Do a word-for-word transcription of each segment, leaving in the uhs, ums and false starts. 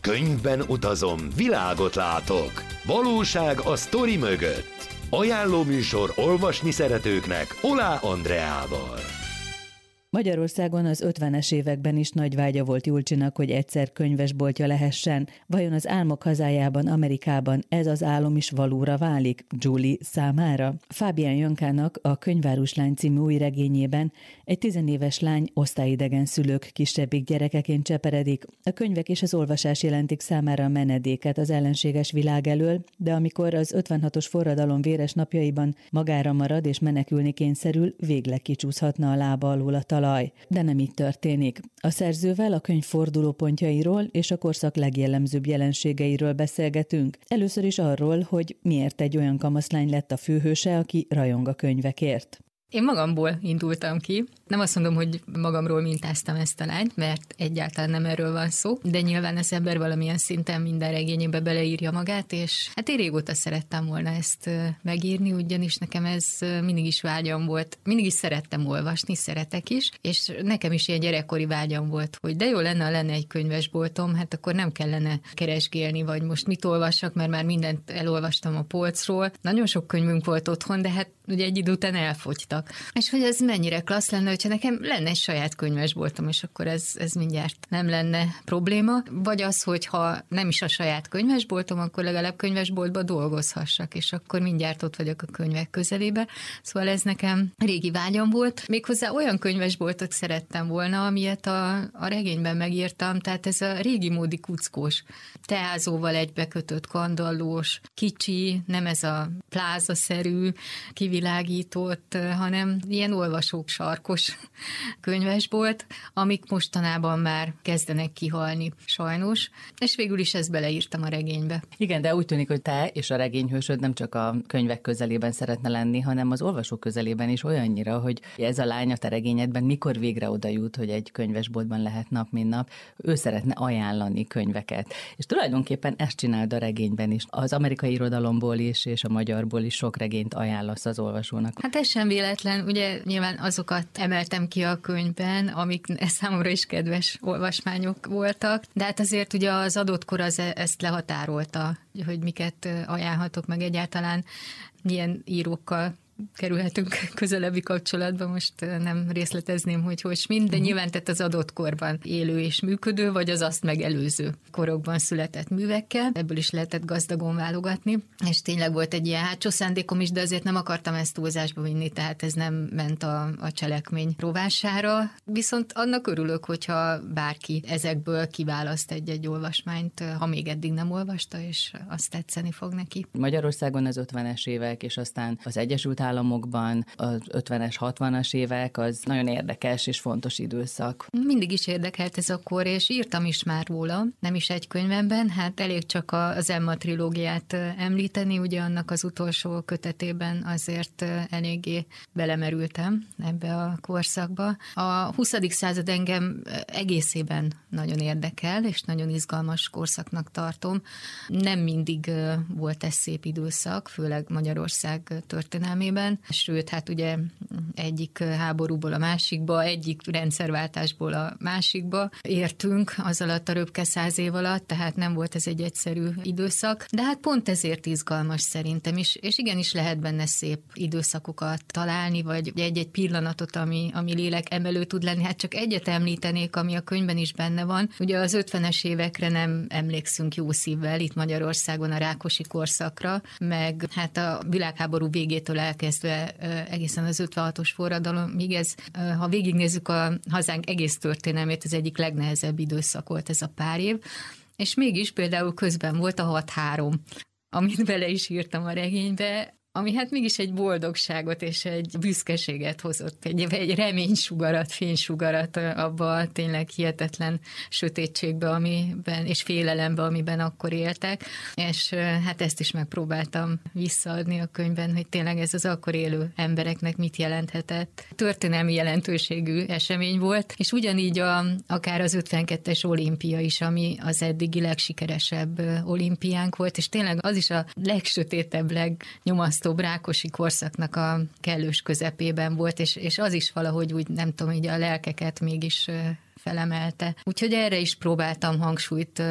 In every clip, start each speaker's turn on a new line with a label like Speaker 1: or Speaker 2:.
Speaker 1: Könyvben utazom, világot látok. Valóság a sztori mögött. Ajánló műsor olvasni szeretőknek Olá Andreával.
Speaker 2: Magyarországon az ötvenes években is nagy vágya volt Julcsinak, hogy egyszer könyvesboltja lehessen. Vajon az álmok hazájában, Amerikában ez az álom is valóra válik Julie számára? Fábián Jankának a Könyváruslány című új regényében egy tizenéves lány osztályidegen szülők kisebbik gyerekeként cseperedik. A könyvek és az olvasás jelentik számára a menedéket az ellenséges világ elől, de amikor az ötvenhatos forradalom véres napjaiban magára marad és menekülni kényszerül, végleg kicsúszhatna a lába alól a talaj. De nem így történik. A szerzővel a könyv fordulópontjairól és a korszak legjellemzőbb jelenségeiről beszélgetünk. Először is arról, hogy miért egy olyan kamaszlány lett a főhőse, aki rajong a könyvekért.
Speaker 3: Én magamból indultam ki. Nem azt mondom, hogy magamról mintáztam ezt a lányt, mert egyáltalán nem erről van szó, de nyilván az ember valamilyen szinten minden regényébe beleírja magát, és hát én régóta szerettem volna ezt megírni, ugyanis nekem ez mindig is vágyam volt. Mindig is szerettem olvasni, szeretek is, és nekem is ilyen gyerekkori vágyam volt, hogy de jó lenne, ha lenne egy könyvesboltom, hát akkor nem kellene keresgélni, vagy most mit olvassak, mert már mindent elolvastam a polcról. Nagyon sok könyvünk volt otthon, de hát ugye egy idő után elfogytak. És hogy ez mennyire klassz lenne, hogyha nekem lenne egy saját könyvesboltom, és akkor ez, ez mindjárt nem lenne probléma. Vagy az, hogyha nem is a saját könyvesboltom, akkor legalább könyvesboltba dolgozhassak, és akkor mindjárt ott vagyok a könyvek közelébe. Szóval ez nekem régi vágyam volt. Méghozzá olyan könyvesboltot szerettem volna, amilyet a, a regényben megírtam, tehát ez a régi módi kuckós, teázóval egybekötött kandallós, kicsi, nem ez a plázaszerű, kivilágított, hanem ilyen olvasók sarkos könyvesbolt, amik mostanában már kezdenek kihalni, sajnos, és végül is ezt beleírtam a regénybe.
Speaker 4: Igen, de úgy tűnik, hogy te és a regényhősöd nem csak a könyvek közelében szeretne lenni, hanem az olvasók közelében is olyannyira, hogy ez a lány a te regényedben mikor végre oda jut, hogy egy könyvesboltban lehet nap, mint nap, ő szeretne ajánlani könyveket. És tulajdonképpen ezt csináld a regényben is. Az amerikai irodalomból is, és a magyarból is sok regényt ajánlasz az olvasónak.
Speaker 3: Hát ez sem véletlen, ugye nyilván azokat emeltem ki a könyvben, amik számomra is kedves olvasmányok voltak, de hát azért ugye az adott kor az ezt lehatárolta, hogy miket ajánlhatok meg egyáltalán, milyen írókkal kerülhetünk közelebbi kapcsolatba, most nem részletezném, hogy hogy mind, de nyilván tett az adott korban élő és működő, vagy az azt megelőző korokban született művekkel. Ebből is lehetett gazdagon válogatni, és tényleg volt egy ilyen hátsó szándékom is, de azért nem akartam ezt túlzásba vinni, tehát ez nem ment a, a cselekmény rovására. Viszont annak örülök, hogyha bárki ezekből kiválaszt egy-egy olvasmányt, ha még eddig nem olvasta, és azt tetszeni fog neki.
Speaker 4: Magyarországon az ötvenes évek, és aztán az Egyesült Államokban az ötvenes, hatvanas évek, az nagyon érdekes és fontos időszak.
Speaker 3: Mindig is érdekelt ez a kor, és írtam is már róla, nem is egy könyvemben, hát elég csak az Emma trilógiát említeni, ugye annak az utolsó kötetében azért eléggé belemerültem ebbe a korszakba. A huszadik század engem egészében nagyon érdekel, és nagyon izgalmas korszaknak tartom. Nem mindig volt ez szép időszak, főleg Magyarország történelmében, sőt, hát ugye egyik háborúból a másikba, egyik rendszerváltásból a másikba értünk az alatt a röpke száz év alatt, tehát nem volt ez egy egyszerű időszak, de hát pont ezért izgalmas szerintem is, és igenis lehet benne szép időszakokat találni, vagy egy-egy pillanatot, ami, ami lélek emelő tud lenni. Hát csak egyet említenék, ami a könyvben is benne van. Ugye az ötvenes évekre nem emlékszünk jó szívvel, itt Magyarországon a Rákosi korszakra, meg hát a világháború végétől elkezdve egészen az ötvenhatos forradalomig, ez, ha végignézzük a hazánk egész történelmét, az egyik legnehezebb időszak volt ez a pár év, és mégis például közben volt a hat három, amit bele is írtam a regénybe, ami hát mégis egy boldogságot és egy büszkeséget hozott, egy, egy reménysugarat, fénysugarat abba a tényleg hihetetlen sötétségbe, amiben, és félelembe, amiben akkor éltek, és hát ezt is megpróbáltam visszaadni a könyvben, hogy tényleg ez az akkor élő embereknek mit jelenthetett. Történelmi jelentőségű esemény volt, és ugyanígy a, akár az ötvenkettes olimpia is, ami az eddigi legsikeresebb olimpiánk volt, és tényleg az is a legsötétebb, legnyomasztóbb Rákosi korszaknak a kellős közepében volt, és, és az is valahogy úgy, nem tudom, így a lelkeket mégis felemelte. Úgyhogy erre is próbáltam hangsúlyt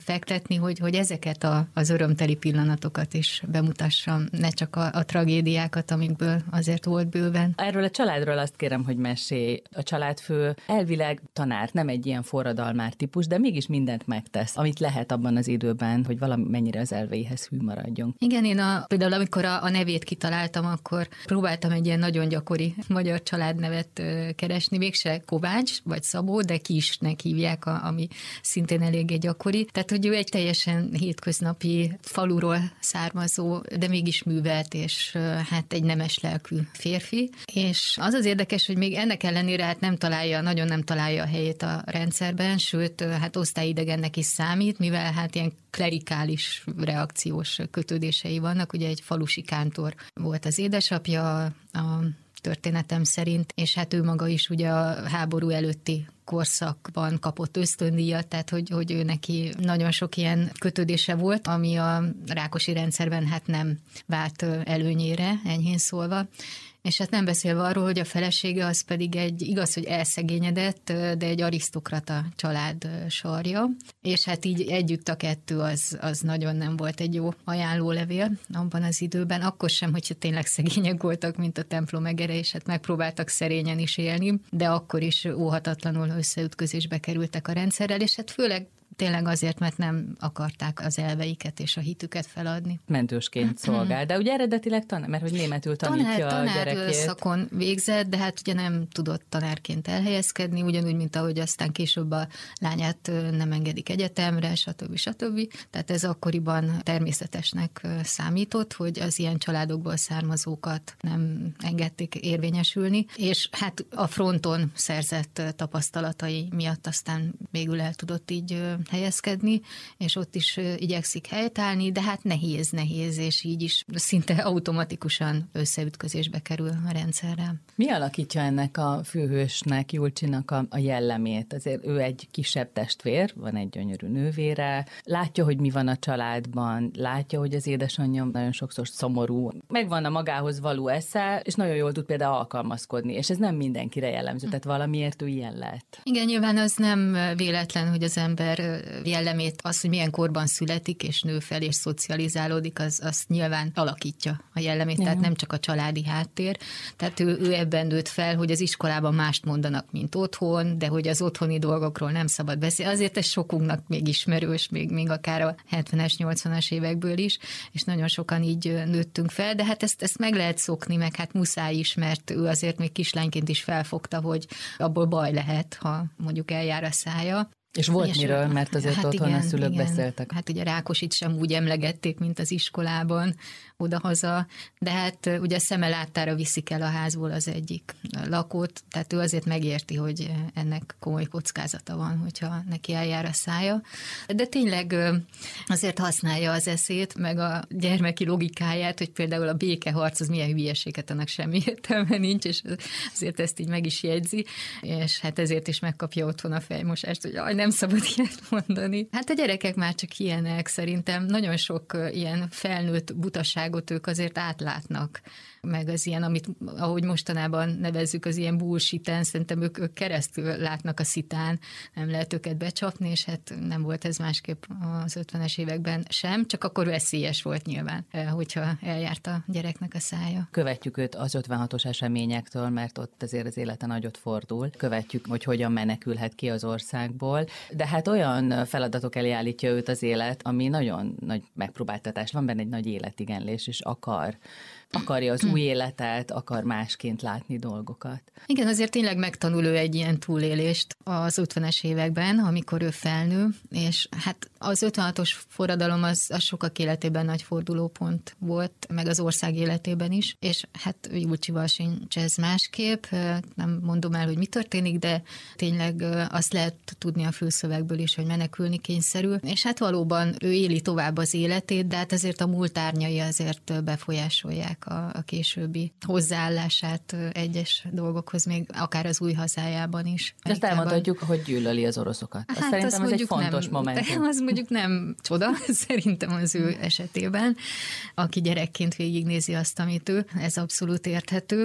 Speaker 3: fektetni, hogy, hogy ezeket a, az örömteli pillanatokat is bemutassam, ne csak a, a tragédiákat, amikből azért volt bőven.
Speaker 4: Erről a családról azt kérem, hogy mesélj. A családfő elvileg tanár, nem egy ilyen forradalmár típus, de mégis mindent megtesz, amit lehet abban az időben, hogy valamennyire az elveihez hű maradjon.
Speaker 3: Igen, én a, például amikor a, a nevét kitaláltam, akkor próbáltam egy ilyen nagyon gyakori magyar családnevet keresni, mégse Kovács vagy Szabó, de Kisnek hívják, a, ami szintén eléggé gyakori. Tehát, hogy ő egy teljesen hétköznapi faluról származó, de mégis művelt, és hát egy nemes lelkű férfi. És az az érdekes, hogy még ennek ellenére hát nem találja, nagyon nem találja a helyét a rendszerben, sőt, hát osztályidegennek is számít, mivel hát ilyen klerikális reakciós kötődései vannak. Ugye egy falusi kántor volt az édesapja, a történetem szerint, és hát ő maga is ugye a háború előtti korszakban kapott ösztöndíjat, tehát hogy, hogy ő neki nagyon sok ilyen kötődése volt, ami a Rákosi rendszerben hát nem vált előnyére, enyhén szólva. És hát nem beszélve arról, hogy a felesége az pedig egy, igaz, hogy elszegényedett, de egy arisztokrata család sarja, és hát így együtt a kettő az, az nagyon nem volt egy jó ajánlólevél abban az időben, akkor sem, hogyha tényleg szegények voltak, mint a templom egere, és hát megpróbáltak szerényen is élni, de akkor is óhatatlanul összeütközésbe kerültek a rendszerrel, és hát főleg tényleg azért, mert nem akarták az elveiket és a hitüket feladni.
Speaker 4: Mentősként szolgál, de ugye eredetileg tanár, mert hogy németül tanítja tanár,
Speaker 3: tanár
Speaker 4: a gyerekét.
Speaker 3: szakon végzett, de hát ugye nem tudott tanárként elhelyezkedni, ugyanúgy, mint ahogy aztán később a lányát nem engedik egyetemre, stb. stb. Tehát ez akkoriban természetesnek számított, hogy az ilyen családokból származókat nem engedték érvényesülni, és hát a fronton szerzett tapasztalatai miatt aztán végül el tudott így helyezkedni, és ott is igyekszik helytállni, de hát nehéz, nehéz, és így is szinte automatikusan összeütközésbe kerül a rendszerrel.
Speaker 4: Mi alakítja ennek a főhősnek, Julcsinak a, a jellemét? Azért ő egy kisebb testvér, van egy gyönyörű nővére, látja, hogy mi van a családban, látja, hogy az édesanyja nagyon sokszor szomorú, megvan a magához való esze, és nagyon jól tud például alkalmazkodni, és ez nem mindenkire jellemző, tehát valamiért ő ilyen lett.
Speaker 3: Igen, nyilván az nem véletlen, hogy az ember jellemét, az, hogy milyen korban születik, és nő fel, és szocializálódik, az, az nyilván alakítja a jellemét, ja. Tehát nem csak a családi háttér. Tehát ő, ő ebben nőtt fel, hogy az iskolában mást mondanak, mint otthon, de hogy az otthoni dolgokról nem szabad beszélni. Azért ez sokunknak még ismerős, még, még akár a hetvenes, nyolcvanas évekből is, és nagyon sokan így nőttünk fel, de hát ezt, ezt meg lehet szokni, meg hát muszáj is, mert ő azért még kislányként is felfogta, hogy abból baj lehet, ha mondjuk eljár a szája.
Speaker 4: És volt
Speaker 3: és
Speaker 4: miről, mert azért hát otthon igen, a szülők igen. beszéltek.
Speaker 3: Hát ugye Rákosit sem úgy emlegették, mint az iskolában odahaza, de hát ugye a szeme láttára viszik el a házból az egyik lakót, tehát ő azért megérti, hogy ennek komoly kockázata van, hogyha neki eljár a szája. De tényleg azért használja az eszét, meg a gyermeki logikáját, hogy például a békeharc az milyen hülyeséget, annak semmi értelme nincs, és azért ezt így meg is jegyzi, és hát ezért is megkapja otthon a fejmosást, hogy aj, nem szabad ilyet mondani. Hát a gyerekek már csak ilyenek, szerintem nagyon sok ilyen felnőtt butaságot ők azért átlátnak, meg az ilyen, amit ahogy mostanában nevezzük, az ilyen bullshiten, szerintem ők, ők keresztül látnak a szitán, nem lehet őket becsapni, és hát nem volt ez másképp az ötvenes években sem, csak akkor veszélyes volt nyilván, hogyha eljárt a gyereknek a szája.
Speaker 4: Követjük őt az ötvenhatos eseményektől, mert ott azért az élete nagyot fordul. Követjük, hogy hogyan menekülhet ki az országból, de hát olyan feladatok elé állítja őt az élet, ami nagyon nagy megpróbáltatás, van benne egy nagy életigenlés, és akar akarja az új életet, akar másként látni dolgokat.
Speaker 3: Igen, azért tényleg megtanul ő egy ilyen túlélést az ötvenes években, amikor ő felnő, és hát az ötvenhatos forradalom az, az sokak életében nagy fordulópont volt, meg az ország életében is, és hát Julcsival sincs ez másképp, nem mondom el, hogy mi történik, de tényleg azt lehet tudni a fülszövegből is, hogy menekülni kényszerül, és hát valóban ő éli tovább az életét, de hát azért a múlt árnyai azért befolyásolják a, a későbbi hozzáállását egyes dolgokhoz, még akár az új hazájában is.
Speaker 4: Ezt elmondhatjuk, hogy gyűlöli az oroszokat. Hát azt szerintem ez egy fontos
Speaker 3: nem,
Speaker 4: momentum.
Speaker 3: Az mondjuk nem csoda, szerintem az ő esetében, aki gyerekként végignézi azt, amit ő, ez abszolút érthető.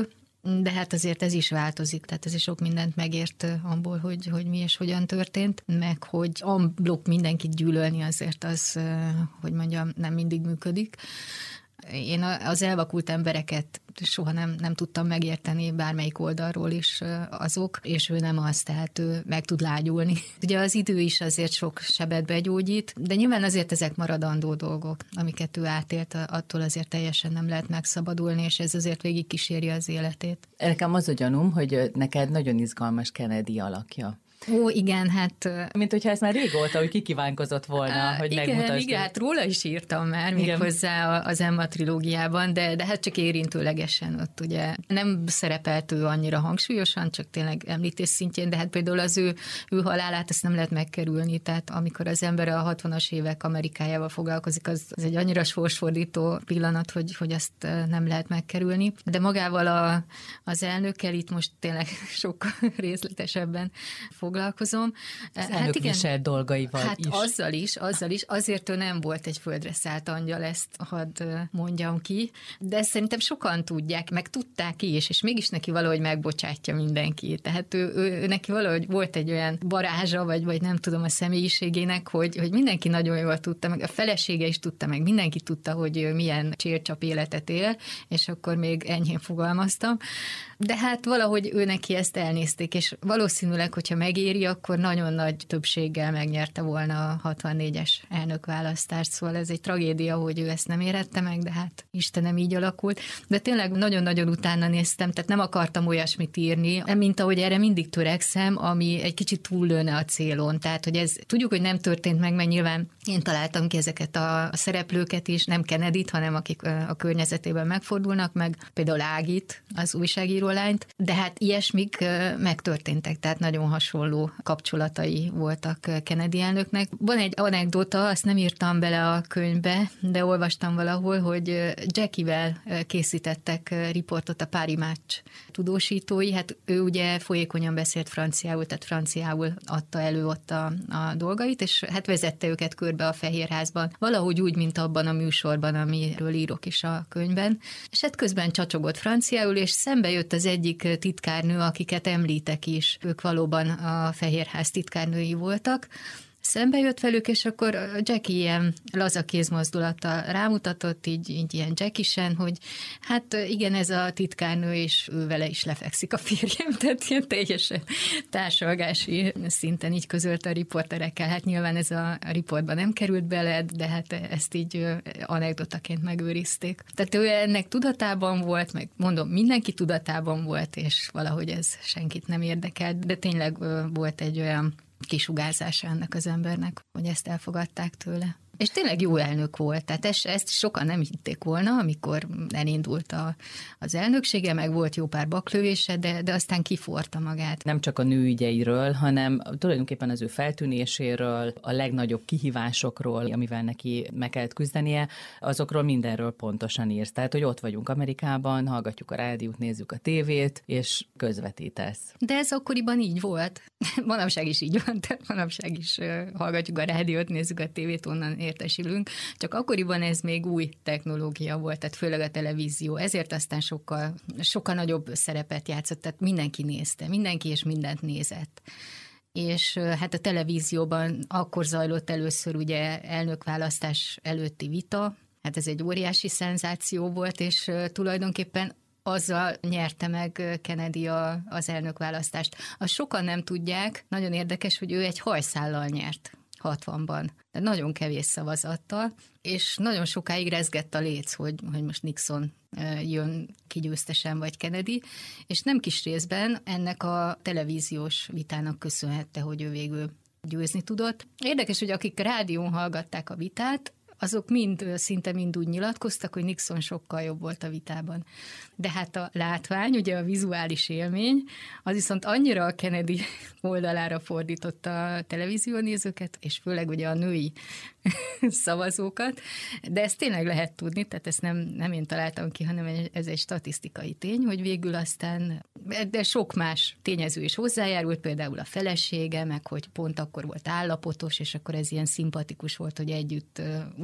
Speaker 3: de hát azért ez is változik, tehát ez is sok mindent megért abból, hogy, hogy mi és hogyan történt, meg hogy amblok mindenkit gyűlölni azért az, hogy mondjam, nem mindig működik. Én az elvakult embereket soha nem, nem tudtam megérteni bármelyik oldalról is azok, és ő nem az, tehát ő meg tud lágyulni. Ugye az idő is azért sok sebet begyógyít, de nyilván azért ezek maradandó dolgok, amiket ő átélt, attól azért teljesen nem lehet megszabadulni, és ez azért végig kíséri az életét.
Speaker 4: Nekem az a gyanúm, hogy neked nagyon izgalmas Kennedy alakja.
Speaker 3: Ó, igen, hát...
Speaker 4: Mint hogyha ez már régóta, hogy kikívánkozott volna,
Speaker 3: uh,
Speaker 4: hogy
Speaker 3: igen,
Speaker 4: megmutasd.
Speaker 3: Igen, hát róla is írtam már még hozzá az Emma trilógiában, de, de hát csak érintőlegesen ott ugye nem szerepelt ő annyira hangsúlyosan, csak tényleg említés szintjén, de hát például az ő, ő halálát ezt nem lehet megkerülni, tehát amikor az ember a hatvanas évek Amerikájával foglalkozik, az, az egy annyira sorsfordító pillanat, hogy, hogy azt nem lehet megkerülni. De magával a, az elnökkel itt most tényleg sokkal részletesebben fog foglalkozom.
Speaker 4: Az elnök viselt dolgaival
Speaker 3: hát
Speaker 4: is.
Speaker 3: azzal is, azzal is. Azért ő nem volt egy földre szállt angyal, ezt hadd mondjam ki, de szerintem sokan tudják, meg tudták is, és mégis neki valahogy megbocsátja mindenki. Tehát ő, ő, ő neki valahogy volt egy olyan varázsa, vagy, vagy nem tudom a személyiségének, hogy, hogy mindenki nagyon jól tudta, meg a felesége is tudta, meg mindenki tudta, hogy milyen csércsap életet él, és akkor még enyhén fogalmaztam. De hát valahogy ő neki ezt elnézték, és valószínűleg, hogyha megéri, akkor nagyon nagy többséggel megnyerte volna a hatvannégyes elnökválasztást, szóval ez egy tragédia, hogy ő ezt nem érette meg, de hát Istenem, így alakult. De tényleg nagyon-nagyon utána néztem, tehát nem akartam olyasmit írni, mint ahogy erre mindig törekszem, ami egy kicsit túllőne a célon. Tehát, hogy ez tudjuk, hogy nem történt meg, mert nyilván én találtam ki ezeket a szereplőket is, nem Kennedyt, hanem akik a környezetében megfordulnak, meg például Ágit, az újságíró lányt, de hát ilyesmik megtörténtek, tehát nagyon hasonló kapcsolatai voltak Kennedy elnöknek. Van egy anekdota, azt nem írtam bele a könyvbe, de olvastam valahol, hogy Jackie-vel készítettek riportot a Paris Match tudósítói, hát ő ugye folyékonyan beszélt franciául, tehát franciául adta elő ott a, a dolgait, és hát vezette őket körbe a Fehérházban, valahogy úgy, mint abban a műsorban, amiről írok is a könyvben, és hát közben csacsogott franciául, és szembe jött az egyik titkárnő, akiket említek is, ők valóban a Fehérház titkárnői voltak, szembe jött velük, és akkor Jackie ilyen laza kézmozdulattal rámutatott, így, így ilyen Jackie-sen, hogy hát igen, ez a titkárnő, és ő vele is lefekszik a férjem, tehát ilyen teljesen társalgási szinten így közölt a riporterekkel. Hát nyilván ez a riportban nem került bele, de hát ezt így anekdotaként megőrizték. Tehát ő ennek tudatában volt, meg mondom, mindenki tudatában volt, és valahogy ez senkit nem érdekelt, de tényleg volt egy olyan kisugárzása ennek az embernek, hogy ezt elfogadták tőle. És tényleg jó elnök volt, tehát ezt, ezt sokan nem hitték volna, amikor elindult a, az elnöksége, meg volt jó pár baklövése, de, de aztán kiforta magát.
Speaker 4: Nem csak a nőügyeiről, hanem tulajdonképpen az ő feltűnéséről, a legnagyobb kihívásokról, amivel neki meg kellett küzdenie, azokról mindenről pontosan írsz. Tehát, hogy ott vagyunk Amerikában, hallgatjuk a rádiót, nézzük a tévét, és közvetítesz.
Speaker 3: De ez akkoriban így volt. Manapság is így van, tehát manapság is hallgatjuk a rádiót, nézzük a tévét, onnan értesülünk, csak akkoriban ez még új technológia volt, tehát főleg a televízió, ezért aztán sokkal, sokkal nagyobb szerepet játszott, tehát mindenki nézte, mindenki és mindent nézett. És hát a televízióban akkor zajlott először ugye elnökválasztás előtti vita, hát ez egy óriási szenzáció volt, és tulajdonképpen azzal nyerte meg Kennedy a, az elnökválasztást. Azt sokan nem tudják, nagyon érdekes, hogy ő egy hajszállal nyert hatvanban. De nagyon kevés szavazattal, és nagyon sokáig rezgett a léc, hogy, hogy most Nixon jön ki győztesen, vagy Kennedy, és nem kis részben ennek a televíziós vitának köszönhette, hogy ő végül győzni tudott. Érdekes, hogy akik rádión hallgatták a vitát, azok mind, szinte mind úgy nyilatkoztak, hogy Nixon sokkal jobb volt a vitában. De hát a látvány, ugye a vizuális élmény, az viszont annyira a Kennedy oldalára fordította a televíziónézőket, és főleg ugye a női szavazókat, de ezt tényleg lehet tudni, tehát ezt nem, nem én találtam ki, hanem ez egy statisztikai tény, hogy végül aztán, de sok más tényező is hozzájárult, például a felesége, meg hogy pont akkor volt állapotos, és akkor ez ilyen szimpatikus volt, hogy együtt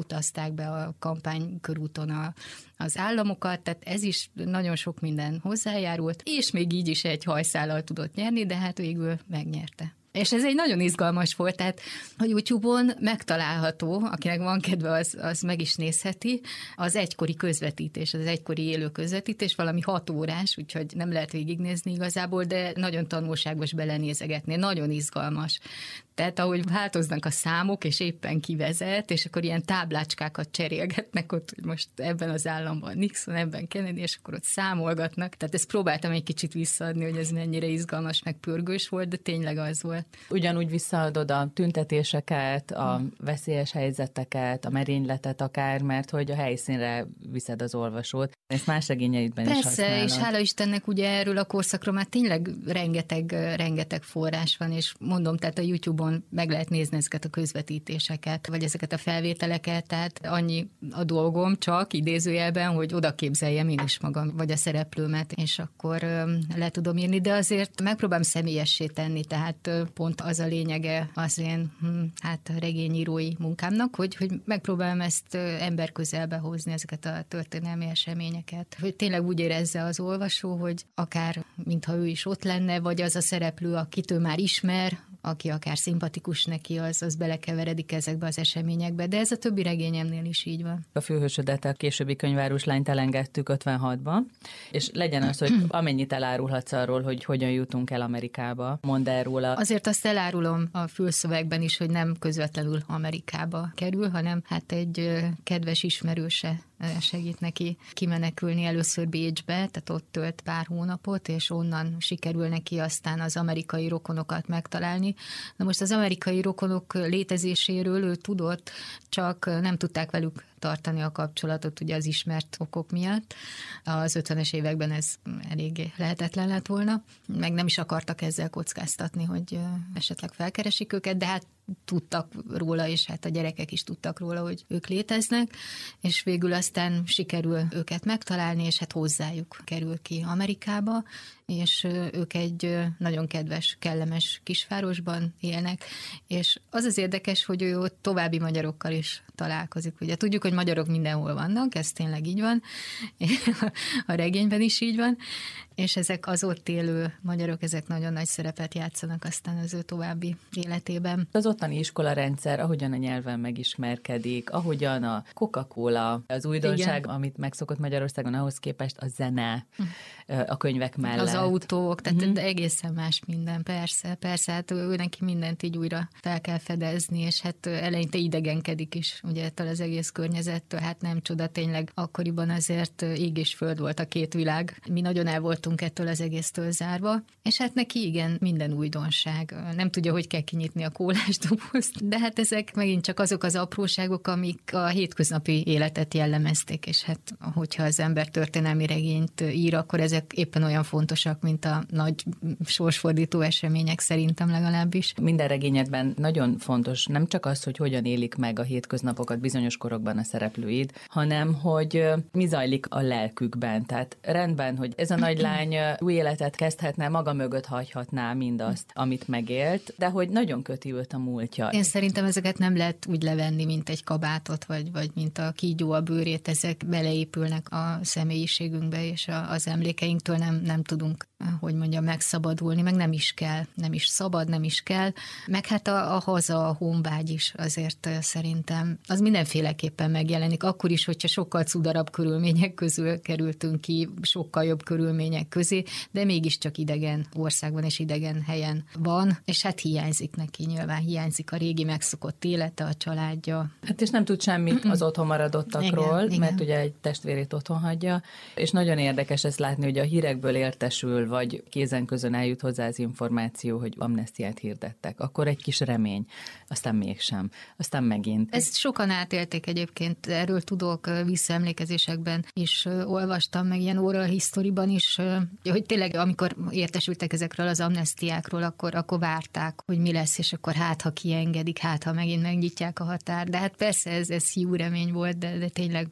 Speaker 3: utazták be a kampánykörúton a, az államokat, tehát ez is nagyon sok minden hozzájárult, és még így is egy hajszállal tudott nyerni, de hát végül megnyerte. És ez egy nagyon izgalmas volt, tehát a YouTube-on megtalálható, akinek van kedve, az, az meg is nézheti, az egykori közvetítés, az egykori élő közvetítés, valami hat órás, úgyhogy nem lehet végignézni igazából, de nagyon tanulságos belenézegetni, nagyon izgalmas. Tehát ahogy változnak a számok, és éppen kivezet, és akkor ilyen táblácskákat cserélgetnek ott, hogy most ebben az államban Nixon, ebben Kennedy, és akkor ott számolgatnak. Tehát ezt próbáltam egy kicsit visszaadni, hogy ez mennyire izgalmas, meg pörgős volt, de tényleg az volt.
Speaker 4: Ugyanúgy visszaadod a tüntetéseket, a veszélyes helyzeteket, a merényletet akár, mert hogy a helyszínre viszed az olvasót. Ezt más regényeidben is használod.
Speaker 3: Persze, és hála Istennek ugye erről a korszakról már tényleg rengeteg, rengeteg forrás van, és mondom, tehát a YouTube-on meg lehet nézni ezeket a közvetítéseket, vagy ezeket a felvételeket, tehát annyi a dolgom csak idézőjelben, hogy oda képzeljem én is magam, vagy a szereplőmet, és akkor le tudom írni, de azért megpróbálom személyessé tenni, tehát pont az a lényege az én hát regényírói munkámnak, hogy, hogy megpróbálom ezt emberközelbe hozni, ezeket a történelmi eseményeket. Hogy tényleg úgy érezze az olvasó, hogy akár mintha ő is ott lenne, vagy az a szereplő, akit ő már ismer, aki akár szimpatikus neki, az, az belekeveredik ezekbe az eseményekbe, de ez a többi regényemnél is így van.
Speaker 4: A főhősödet, a későbbi könyvárus lányt elengedtük ötvenhatban, és legyen az, hogy amennyit elárulhatsz arról, hogy hogyan jutunk el Amerikába, mondd el róla.
Speaker 3: Azért azt elárulom a fülszövegben is, hogy nem közvetlenül Amerikába kerül, hanem hát egy kedves ismerőse segít neki kimenekülni először Bécsbe, tehát ott tölt pár hónapot, és onnan sikerül neki aztán az amerikai rokonokat megtalálni. Na most az amerikai rokonok létezéséről ő tudott, csak nem tudták velük tartani a kapcsolatot ugye az ismert okok miatt. Az ötvenes években ez eléggé lehetetlen lett volna, meg nem is akartak ezzel kockáztatni, hogy esetleg felkeresik őket, de hát tudtak róla, és hát a gyerekek is tudtak róla, hogy ők léteznek, és végül aztán sikerül őket megtalálni, és hát hozzájuk kerül ki Amerikába, és ők egy nagyon kedves, kellemes kisvárosban élnek, és az az érdekes, hogy ő ott további magyarokkal is találkozik. Ugye tudjuk, hogy magyarok mindenhol vannak, ez tényleg így van, a regényben is így van, és ezek az ott élő magyarok, ezek nagyon nagy szerepet játszanak aztán az ő további életében.
Speaker 4: Az ottani iskolarendszer, ahogyan a nyelven megismerkedik, ahogyan a Coca-Cola, az újdonság, igen, amit megszokott Magyarországon, ahhoz képest a zene a könyvek mellett.
Speaker 3: Az autók, tehát
Speaker 4: uh-huh.
Speaker 3: egészen más minden, persze, persze, hát ő neki mindent így újra fel kell fedezni, és hát eleinte idegenkedik is, ugye ettől az egész környezettől, hát nem csoda, tényleg akkoriban azért ég és föld volt a két világ. Mi nagyon el voltunk ettől az egésztől zárva, és hát neki igen, minden újdonság. Nem tudja, hogy kell kinyitni a kólás dobozt, de hát ezek megint csak azok az apróságok, amik a hétköznapi életet jellemezték, és hát hogyha az ember történelmi regényt ír, akkor ezek éppen olyan fontosak, mint a nagy sorsfordító események, szerintem legalábbis.
Speaker 4: Minden regényedben nagyon fontos nem csak az, hogy hogyan élik meg a hétköznapokat bizonyos korokban a szereplőid, hanem hogy mi zajlik a lelkükben. Tehát rendben, hogy ez a nagy lány új életet kezdhetne, maga mögött hagyhatná mindazt, amit megélt, de hogy nagyon köti őt a múltja.
Speaker 3: Én szerintem ezeket nem lehet úgy levenni, mint egy kabátot, vagy, vagy mint a kígyó a bőrét, ezek beleépülnek a személyiségünkbe, és a, az emlékeinktől nem, nem tudunk, hogy mondjam, megszabadulni, meg nem is kell, nem is szabad, nem is kell, meg hát a, a haza, a honvágy is azért szerintem, az mindenféleképpen megjelenik, akkor is, hogyha sokkal cudarabb körülmények közül kerültünk ki, sokkal jobb körülmények közé, de mégiscsak idegen országban és idegen helyen van, és hát hiányzik neki, nyilván hiányzik a régi megszokott élete, a családja.
Speaker 4: Hát és nem tud semmit az otthon maradottakról, igen, mert igen, ugye egy testvérét otthon hagyja, és nagyon érdekes ezt látni, hogy a hírekből értesül, vagy kézen közön eljut hozzá az információ, hogy amnesztiát hirdettek. Akkor egy kis remény, aztán mégsem, aztán megint.
Speaker 3: Ezt sokan átélték egyébként, erről tudok, visszaemlékezésekben is olvastam, meg ilyen oral historyban is, hogy tényleg amikor értesültek ezekről az amnesztiákról, akkor, akkor várták, hogy mi lesz, és akkor hát, ha kiengedik, hát, ha megint megnyitják a határ. De hát persze ez, ez hiú remény volt, de, de tényleg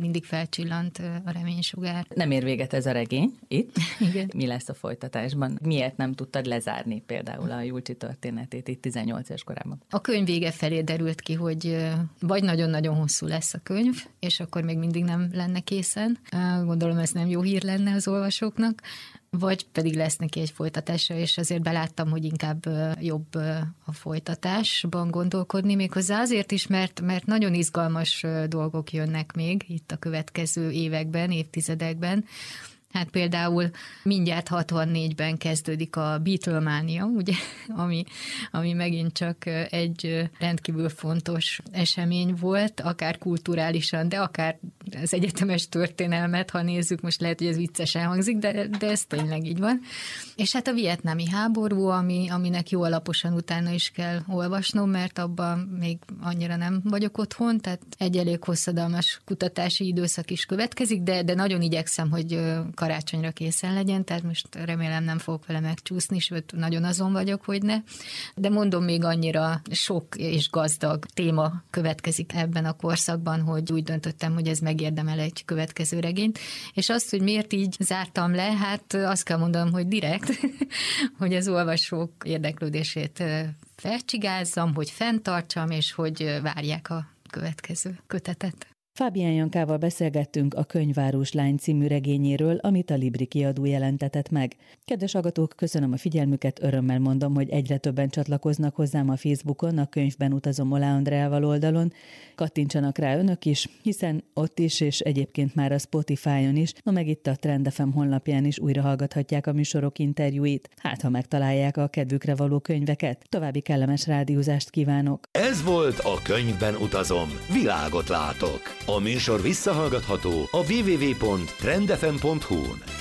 Speaker 3: mindig felcsillant a reménysugár.
Speaker 4: Nem ér véget ez a regény itt.
Speaker 3: Igen.
Speaker 4: Mi lesz a folytatásban? Miért nem tudtad lezárni például a Julcsi történetét itt tizennyolc éves korában?
Speaker 3: A könyv vége felé derült ki, hogy vagy nagyon-nagyon hosszú lesz a könyv, és akkor még mindig nem lenne készen. Gondolom ez nem jó hír lenne az olvasóknak, vagy pedig lesz neki egy folytatása, és azért beláttam, hogy inkább jobb a folytatásban gondolkodni, méghozzá azért is, mert, mert nagyon izgalmas dolgok jönnek még itt a következő években, évtizedekben. Hát például mindjárt hatvannégyben kezdődik a Beatlemania, ugye, ami, ami megint csak egy rendkívül fontos esemény volt, akár kulturálisan, de akár az egyetemes történelmet, ha nézzük, most lehet, hogy ez viccesen hangzik, de, de ez tényleg így van. És hát a vietnámi háború, ami, aminek jó alaposan utána is kell olvasnom, mert abban még annyira nem vagyok otthon, tehát egy elég hosszadalmas kutatási időszak is következik, de, de nagyon igyekszem, hogy karácsonyra készen legyen, tehát most remélem nem fogok vele megcsúszni, sőt nagyon azon vagyok, hogy ne. De mondom, még annyira sok és gazdag téma következik ebben a korszakban, hogy úgy döntöttem, hogy ez megérdemel egy következő regényt. És azt, hogy miért így zártam le, hát azt kell mondanom, hogy direkt, hogy az olvasók érdeklődését felcsigázzam, hogy fenntartsam, és hogy várják a következő kötetet.
Speaker 2: Fábián Jankával beszélgettünk a Könyvárós lány című regényéről, amit a Libri kiadó jelentetett meg. Kedves hallgatók, köszönöm a figyelmüket, örömmel mondom, hogy egyre többen csatlakoznak hozzám a Facebookon, a Könyvben utazom Oláh Andreával oldalon. Kattintsanak rá önök is, hiszen ott is, és egyébként már a Spotify-on is, no meg itt a Trend ef em honlapján is újra hallgathatják a műsorok interjúit. Hát, ha megtalálják a kedvükre való könyveket. További kellemes rádiózást kívánok!
Speaker 1: Ez volt a Könyvben utazom. Világot látok! A műsor visszahallgatható a double-u double-u double-u pont trend f m pont h u-n.